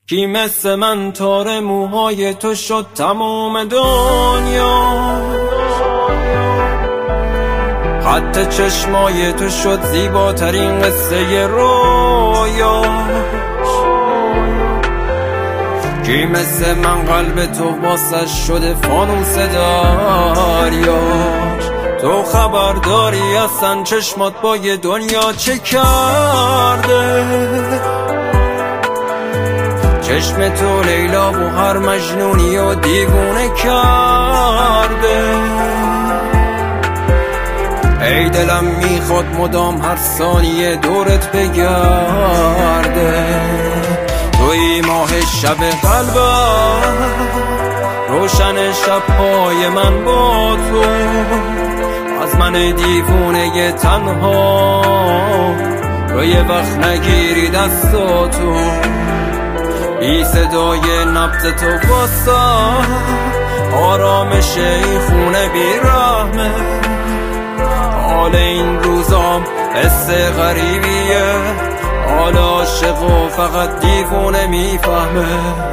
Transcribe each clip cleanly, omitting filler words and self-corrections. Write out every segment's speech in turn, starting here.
کی مثل من تار موهای تو شد تموم دنیا، خط چشمای تو شد زیباترین قصه رویا. کی مثل من قلب تو واسش شده فانوس دریا. تو خبر داری اصلا چشمات با یه دنیا چه کرده؟ چشم تو لیلا و هر مجنونی و دیوونه کرده. ای دلم میخواد مدام هر ثانیه دورت بگرده. توی ماه شب قلبم، روشن شب‌های من با تو. از من دیوونه تنها رو یه وقت نگیری دستاتو. بی صدای نبض تو واسه آرامش این خونه بی رحمه. حال این روزام حس غریبیه، حال عاشق و فقط دیوونه میفهمه.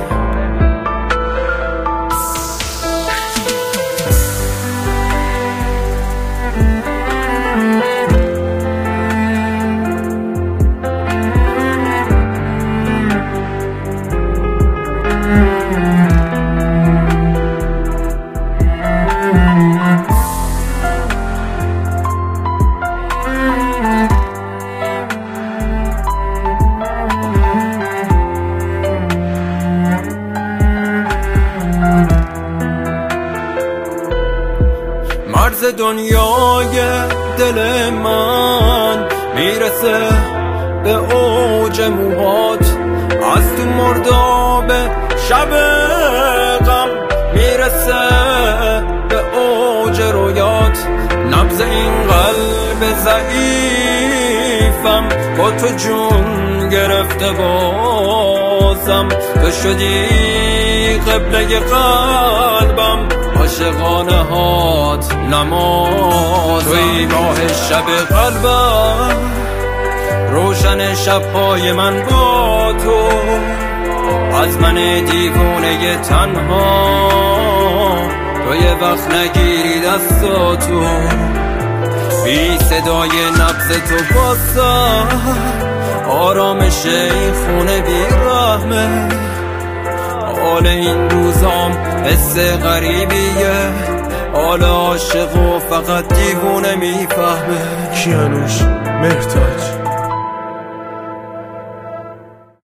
مرز دنیای دل من میرسه به اوج موهات. از تو مرداب شب غم میرسه به اوج رویات. نبض این قلب ضعیفم با تو جون گرفته بازم. تو شدی قبله قلبم، عاشقانه هات نمازم. توی ماه شب قلبم، روشن شب‌های من با تو. از من دیوونه تنها تو یه وقت نگیری دستاتو. بی صدای نبض تو واسه آرامش این خونه بی رحمه. حال این روزام حس غریبیه، حال عاشق و فقط دیوونه میفهمه. کیانوش مهرتاج